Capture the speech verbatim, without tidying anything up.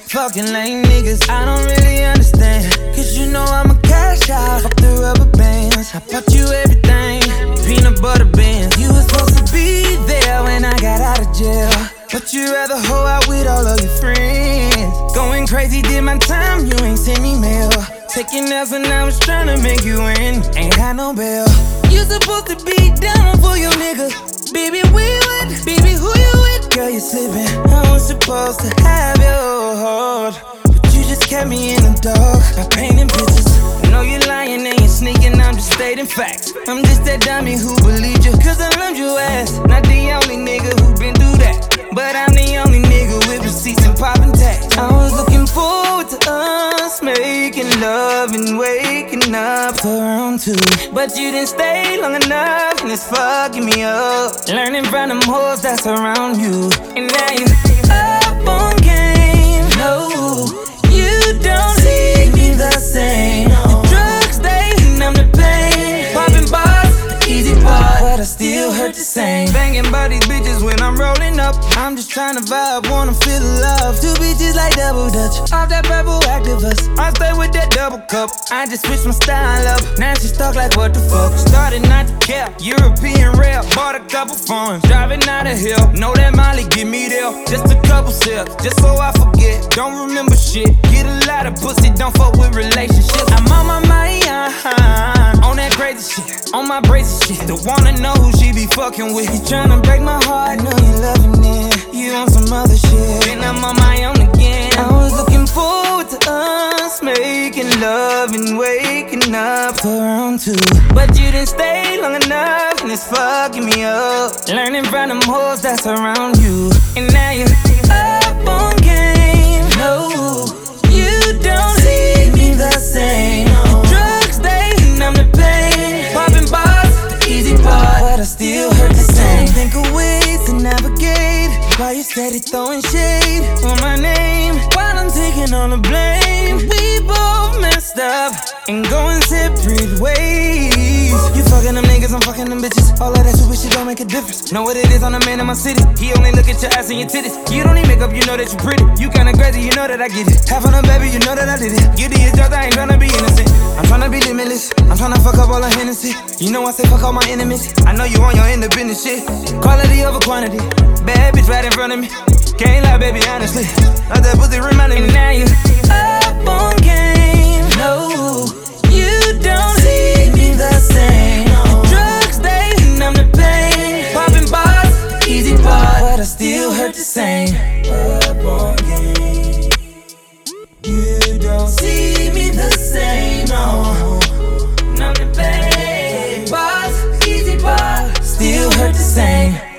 Fucking lame niggas, I don't really understand. Cause you know I'm a cash out, fuck the rubber bands. I bought you everything, peanut butter bands. You was supposed to be there when I got out of jail, but you rather hoe out with all of your friends. Going crazy, did my time, you ain't send me mail. Taking L's when I was tryna make you win, ain't had no bail. You supposed to be down for your nigga. Baby, we with, baby, who you with? Girl, you slipping, I was supposed to have your heart, but you just kept me in the dark by painting pictures. I know you're lying and you're sneaking, I'm just stating facts. I'm just that dummy who believed you, cause I loved your ass. Not the only nigga who been through that, but I'm the only nigga with receipts and popping tags. I was looking forward to us making love and waking up for round two, but you didn't stay long enough and it's fucking me up. Learning from them hoes that's around you, and now you up on game. No, you don't see me the same. The drugs, they numb the pain. Popping bars, the easy part, but I still hurt the same. Banging by these bitches when I'm rolling up. I'm just trying to vibe, wanna feel the love. Two bitches like double dutch, off that purple activist. I stay with that double cup, I just switched my style up. Now she stuck like what the fuck. Started not to care, European rail. Bought a couple phones, driving out of hill. Know that Molly get me there, just a couple sips, just so I forget. Don't remember shit, get a lot of pussy, don't fuck with relationships. I'm on my mind, uh-huh, on that crazy shit, on my braces shit. Don't wanna know who she be fucking with. You tryna break my heart, I know you loving it. You on some other shit, and I'm on my own again. I was looking forward to us making love and waking up for round two, but you didn't stay long enough and it's fucking me up. Learning from them hoes that's around you, and now you up on game. No, you don't see me the same. Drugs, they numb the pain. Popping bars, the easy part, but I still hurt the same. Think of ways to navigate while you steady throwing shade on my name, while I'm taking all the blame. We both messed up and going separate ways. You fucking them niggas, I'm fucking them bitches. All of that stupid shit don't make a difference. Know what it is, I'm the man in my city. He only look at your ass and your titties. You don't need makeup, you know that you pretty. You kinda crazy, you know that I get it. Half on a baby, you know that I did it. Guilty as charged, I ain't tryna be innocent. I'm tryna be limitless, I'm tryna fuck up all the Hennessy. You know I say fuck all my enemies. I know you on your independent shit. Quality over quantity, bad bitch right in front of me. Can't lie, baby, honestly, like that pussy reminded me. And now you up on game. No, you don't see me the same. Drugs, they numb the pain. Popping bars, easy part, but I still hurt the same. Up on game. You don't see me the same. No, numb the pain. Bars, easy part, still hurt the same.